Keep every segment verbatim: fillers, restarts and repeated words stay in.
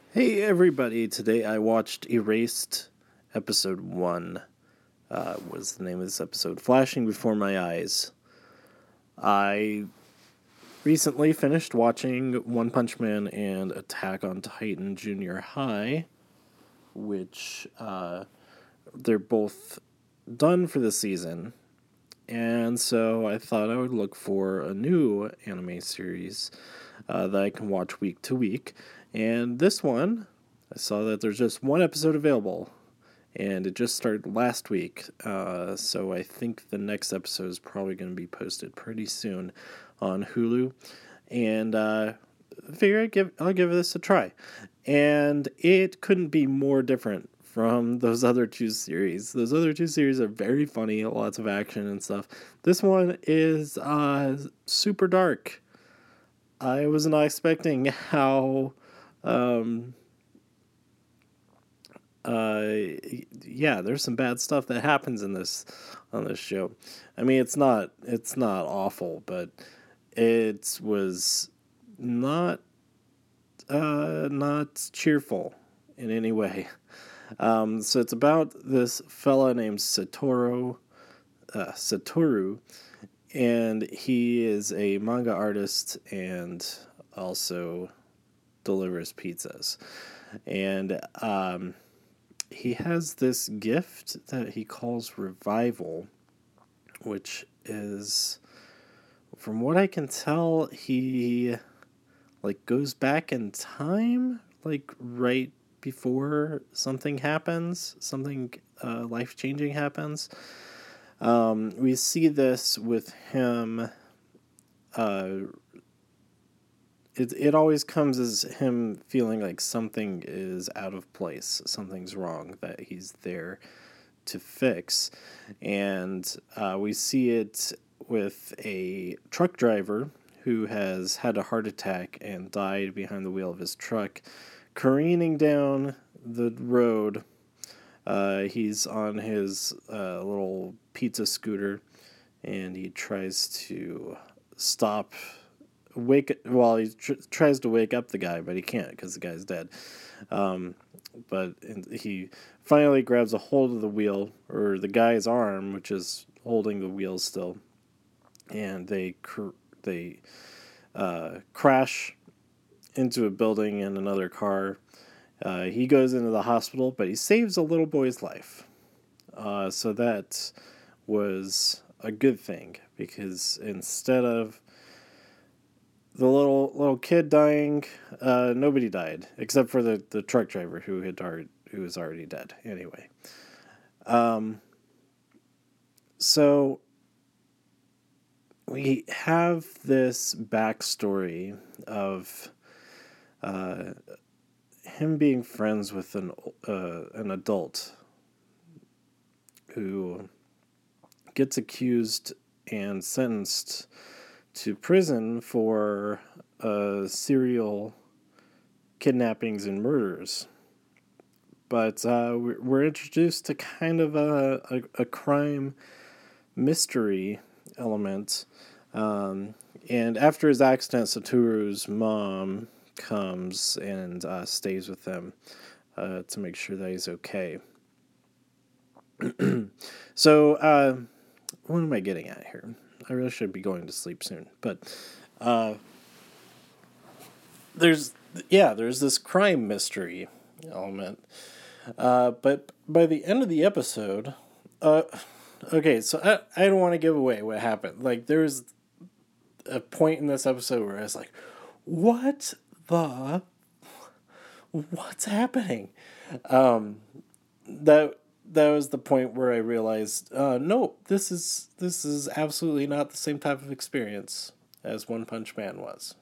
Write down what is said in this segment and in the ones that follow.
Hey everybody, today I watched Erased episode one. Uh, was the name of this episode? Flashing Before My Eyes. I recently finished watching One Punch Man and Attack on Titan Junior High, which uh, they're both done for the season. And so I thought I would look for a new anime series uh, that I can watch week to week. And this one, I saw that there's just one episode available, and it just started last week. Uh, so I think the next episode is probably going to be posted pretty soon on Hulu. And uh, I figure I'd give, I'll give this a try. And it couldn't be more different from those other two series. Those other two series are very funny, lots of action and stuff. This one is uh, super dark. I was not expecting how, um, uh, yeah, there's some bad stuff that happens in this on this show. I mean, it's not it's not awful, but it was not uh, not cheerful in any way. Um, so it's about this fella named Satoru, uh, Satoru, and he is a manga artist and also delivers pizzas. And um, he has this gift that he calls Revival, which is, from what I can tell, he like goes back in time, like right before something happens, something uh, life changing happens. Um, we see this with him. Uh, it it always comes as him feeling like something is out of place, something's wrong that he's there to fix, and uh, we see it with a truck driver who has had a heart attack and died behind the wheel of his truck, careening down the road. Uh, he's on his uh, little pizza scooter, and he tries to stop, wake. Well, he tr- tries to wake up the guy, but he can't because the guy's dead. Um, but he finally grabs a hold of the wheel, or the guy's arm, which is holding the wheel still, and they cr- they uh, crash into a building and another car. Uh, he goes into the hospital, but he saves a little boy's life. Uh, so that was a good thing, because instead of the little little kid dying, uh, nobody died except for the, the truck driver who had already, who was already dead anyway. Um, so we have this backstory of uh, him being friends with an uh, an adult who gets accused and sentenced to prison for uh, serial kidnappings and murders. But uh, we're introduced to kind of a, a, a crime mystery element. Um, and after his accident, Satoru's mom comes and uh, stays with them uh, to make sure that he's okay. So, uh, what am I getting at here? I really should be going to sleep soon. But uh, there's, yeah, there's this crime mystery element. Uh, but by the end of the episode, uh, okay, so I, I don't want to give away what happened. Like, there's a point in this episode where I was like, what the, what's happening? Um, that, that was the point where I realized, uh, no, this is, this is absolutely not the same type of experience as One Punch Man was.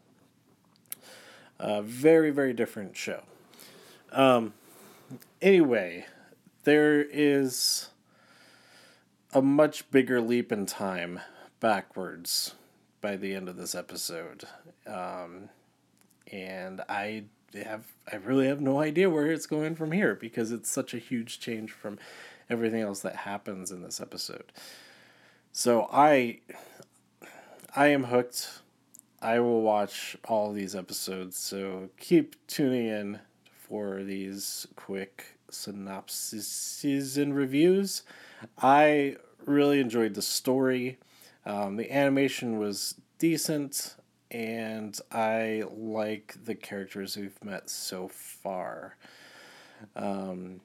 A very, very different show. Um, anyway, there is a much bigger leap in time backwards by the end of this episode. Um, and I have I really have no idea where it's going from here, because it's such a huge change from everything else that happens in this episode. So I I am hooked. I will watch all these episodes, so keep tuning in for these quick synopses and reviews. I really enjoyed the story. Um, the animation was decent, and I like the characters we've met so far. Um,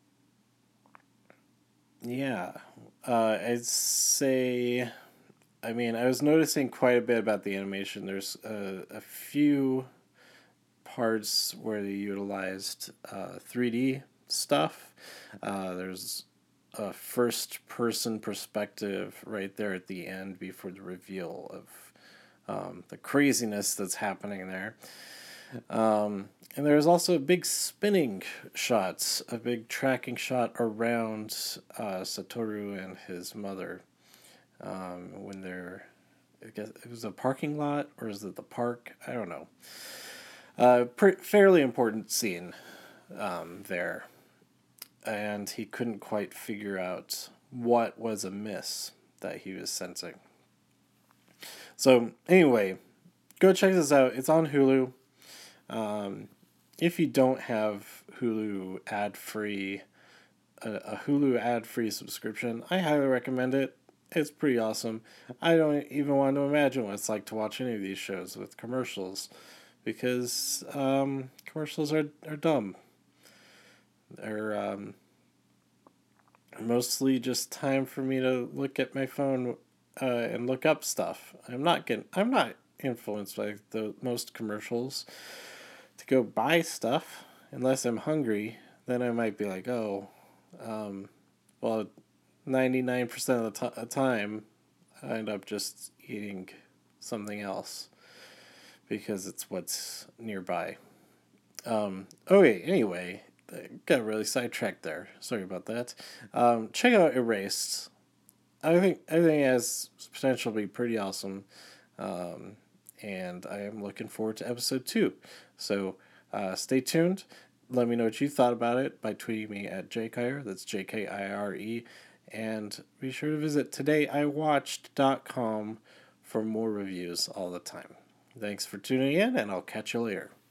yeah, uh, I'd say. I mean, I was noticing quite a bit about the animation. There's a, a few parts where they utilized uh, three D stuff. Uh, there's a first person perspective right there at the end before the reveal of um, the craziness that's happening there. Um, and there's also big spinning shots, a big tracking shot around uh, Satoru and his mother um, when they're. I guess it was a parking lot, or is it the park? I don't know. Uh, pre- fairly important scene um, there, and he couldn't quite figure out what was amiss that he was sensing. So anyway, go check this out. It's on Hulu. Um, if you don't have Hulu ad free, a, a Hulu ad free subscription, I highly recommend it. It's pretty awesome. I don't even want to imagine what it's like to watch any of these shows with commercials, because um, commercials are are dumb. They're um, mostly just time for me to look at my phone uh, and look up stuff. I'm not getting. I'm not influenced by the most commercials to go buy stuff unless I'm hungry. Then I might be like, oh, um, well, ninety-nine percent of the t- time, I end up just eating something else because it's what's nearby. Um, okay, anyway, I got really sidetracked there. Sorry about that. Um, check out Erased. I think I think it has potential to be pretty awesome, um, and I am looking forward to episode two. So uh, stay tuned. Let me know what you thought about it by tweeting me at jkire. That's J K I R E. And be sure to visit today I watched dot com for more reviews all the time. Thanks for tuning in, and I'll catch you later.